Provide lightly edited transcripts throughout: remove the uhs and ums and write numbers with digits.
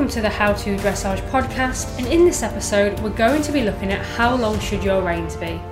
to the How to Dressage podcast, and in this episode we're going to be looking at how long should your reins be.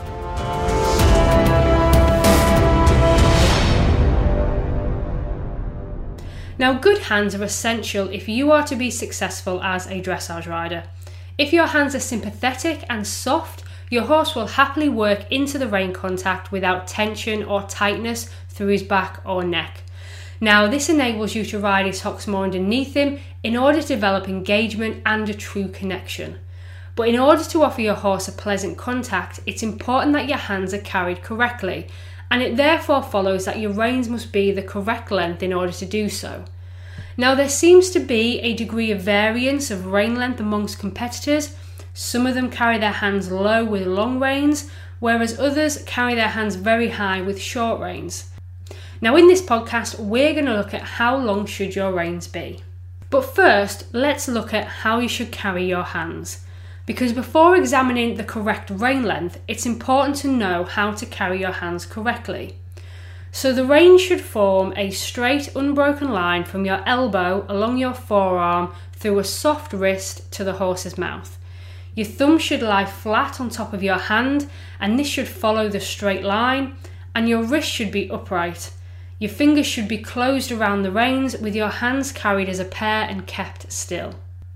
Now, good hands are essential if you are to be successful as a dressage rider. If your hands are sympathetic and soft, your horse will happily work into the rein contact without tension or tightness through his back or neck. Now, this enables you to ride his hocks more underneath him in order to develop engagement and a true connection. But in order to offer your horse a pleasant contact, it's important that your hands are carried correctly, and it therefore follows that your reins must be the correct length in order to do so. Now, there seems to be a degree of variance of rein length amongst competitors. Some of them carry their hands low with long reins, whereas others carry their hands very high with short reins. Now, in this podcast, we're going to look at how long should your reins be. But first, let's look at how you should carry your hands. Because before examining the correct rein length, it's important to know how to carry your hands correctly. So the reins should form a straight, unbroken line from your elbow along your forearm through a soft wrist to the horse's mouth. Your thumb should lie flat on top of your hand, and this should follow the straight line, and your wrist should be upright. Your fingers should be closed around the reins with your hands carried as a pair and kept still.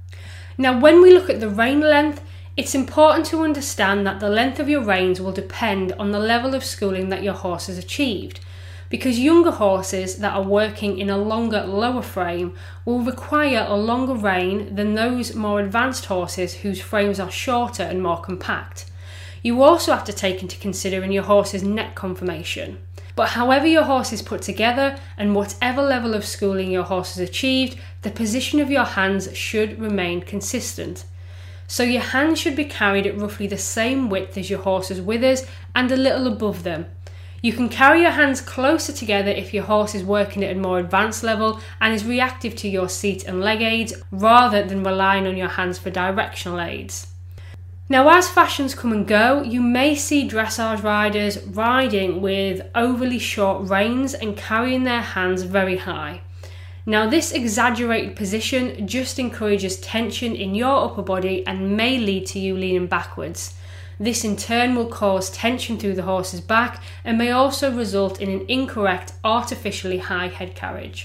Now, when we look at the rein length, it's important to understand that the length of your reins will depend on the level of schooling that your horse has achieved, because younger horses that are working in a longer, lower frame will require a longer rein than those more advanced horses whose frames are shorter and more compact. You also have to take into consideration your horse's neck conformation. But however your horse is put together and whatever level of schooling your horse has achieved, the position of your hands should remain consistent. So your hands should be carried at roughly the same width as your horse's withers and a little above them. You can carry your hands closer together if your horse is working at a more advanced level and is reactive to your seat and leg aids rather than relying on your hands for directional aids. Now, as fashions come and go, you may see dressage riders riding with overly short reins and carrying their hands very high. Now, this exaggerated position just encourages tension in your upper body and may lead to you leaning backwards. This in turn will cause tension through the horse's back and may also result in an incorrect, artificially high head carriage.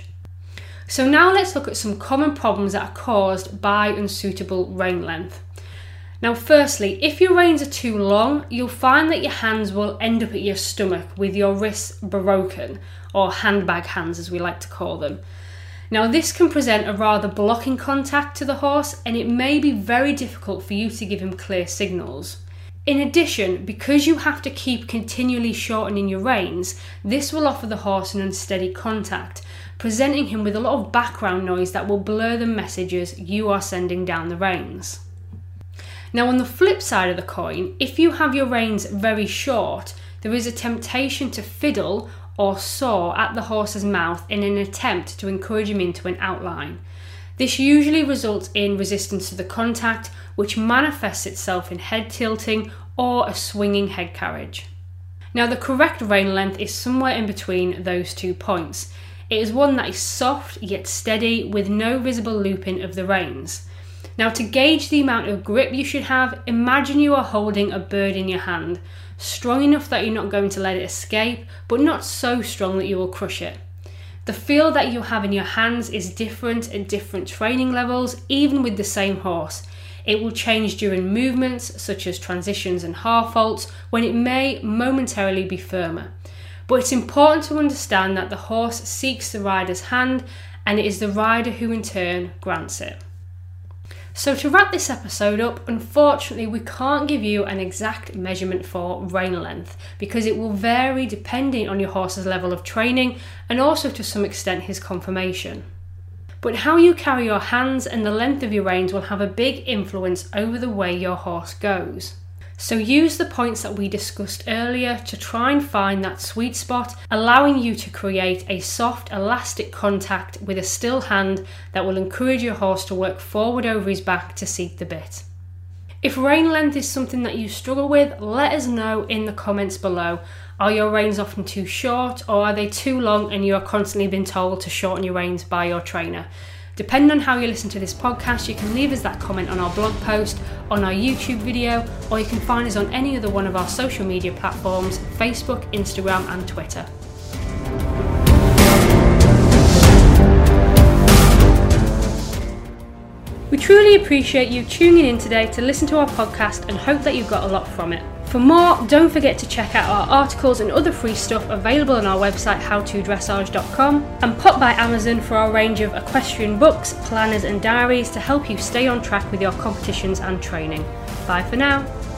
So now let's look at some common problems that are caused by unsuitable rein length. Now, firstly, if your reins are too long, you'll find that your hands will end up at your stomach with your wrists broken, or handbag hands as we like to call them. Now, this can present a rather blocking contact to the horse, and it may be very difficult for you to give him clear signals. In addition, because you have to keep continually shortening your reins, this will offer the horse an unsteady contact, presenting him with a lot of background noise that will blur the messages you are sending down the reins. Now, on the flip side of the coin, if you have your reins very short, there is a temptation to fiddle or saw at the horse's mouth in an attempt to encourage him into an outline. This usually results in resistance to the contact, which manifests itself in head tilting or a swinging head carriage. Now, the correct rein length is somewhere in between those 2 points. It is one that is soft yet steady with no visible looping of the reins. Now, to gauge the amount of grip you should have, imagine you are holding a bird in your hand, strong enough that you're not going to let it escape, but not so strong that you will crush it. The feel that you have in your hands is different at different training levels, even with the same horse. It will change during movements, such as transitions and half vaults, when it may momentarily be firmer. But it's important to understand that the horse seeks the rider's hand, and it is the rider who in turn grants it. So to wrap this episode up, unfortunately we can't give you an exact measurement for rein length because it will vary depending on your horse's level of training and also to some extent his conformation. But how you carry your hands and the length of your reins will have a big influence over the way your horse goes. So use the points that we discussed earlier to try and find that sweet spot, allowing you to create a soft, elastic contact with a still hand that will encourage your horse to work forward over his back to seat the bit. If rein length is something that you struggle with, let us know in the comments below. Are your reins often too short, or are they too long and you are constantly being told to shorten your reins by your trainer? Depending on how you listen to this podcast, you can leave us that comment on our blog post, on our YouTube video, or you can find us on any other one of our social media platforms, Facebook, Instagram and Twitter. We truly appreciate you tuning in today to listen to our podcast and hope that you got a lot from it. For more, don't forget to check out our articles and other free stuff available on our website howtodressage.com, and pop by Amazon for our range of equestrian books, planners and diaries to help you stay on track with your competitions and training. Bye for now.